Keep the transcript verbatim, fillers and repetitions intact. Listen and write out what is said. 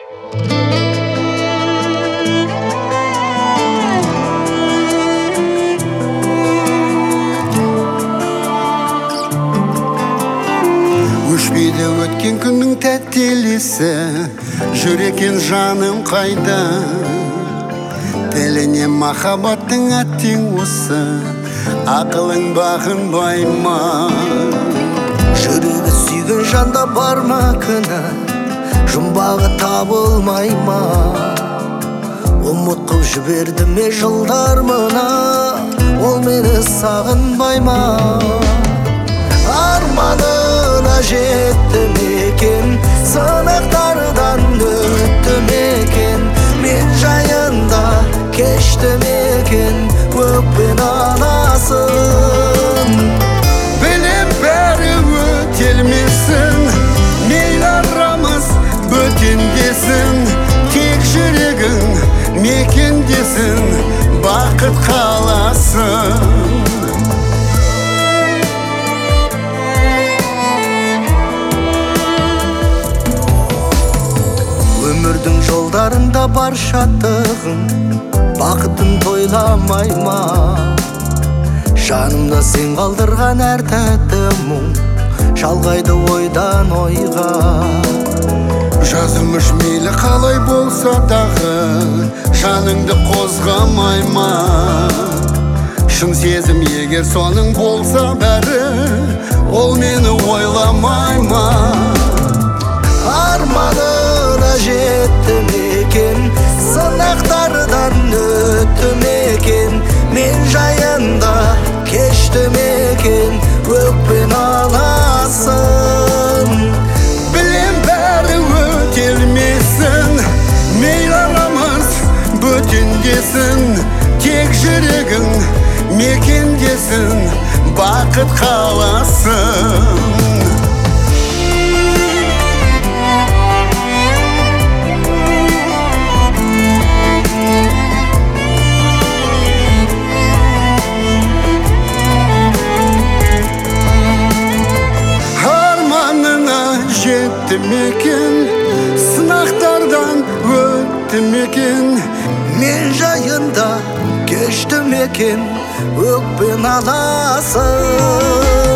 Өшпейді өткен күннің тәтті елесі, жүр екен жаным қайда. Тіліне махаббаттың әттең осы, ақылың бағынбай ма? Жүрегі сүйген жанда бар ма күні, жұмбағы табылмай ма? Ұмыт қып жіберді ме жылдар мына, ол мені сағынбай ма? Арманына жетті мекен, сынақтардан өтті мекен, мен жайында кешті мекен, өкпен анасын. Білем бәрі өтелмесін, мейлі арамыз бөтендесін, тек жүрегің мекендесін, бақыт қаласын. Өмірдің жолдарында бар шаттығын, бақытын тойламай ма? Жанымда сен қалдырған әр тәтті мұң, шалғайды ойдан ойға. Жазылмыш мейлі қалай болса дағы, жаныңды қозғамай ма? Шын сезім егер соның болса бәрі, ол мені ойламай ма? Арманына жетті мекен, сынақтардан өтті мекен, мен жайында кешті мекен, өкпен аласын. Білем бәрі өтелмесін, мейлі арамыз бөтендесін, тек жүрегің мекендесін, бақыт қаласын. Жетті мекен, сынақтардан өтті мекен, мен жайында кешті мекен, өкпен аласын.